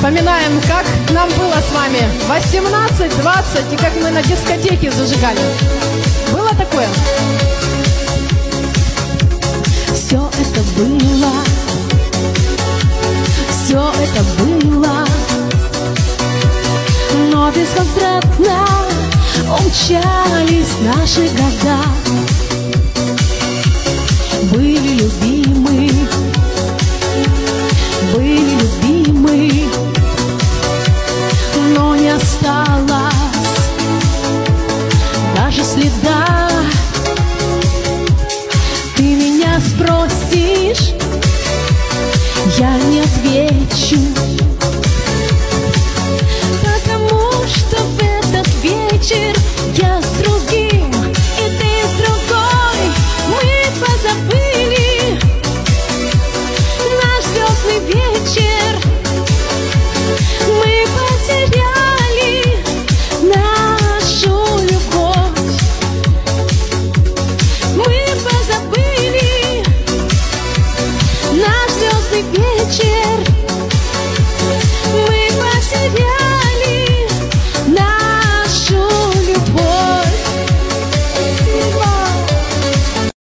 Вспоминаем, как нам было с вами 18-20, и как мы на дискотеке зажигали. Было такое? Все это было, все это было, но безвозвратно умчались наши года.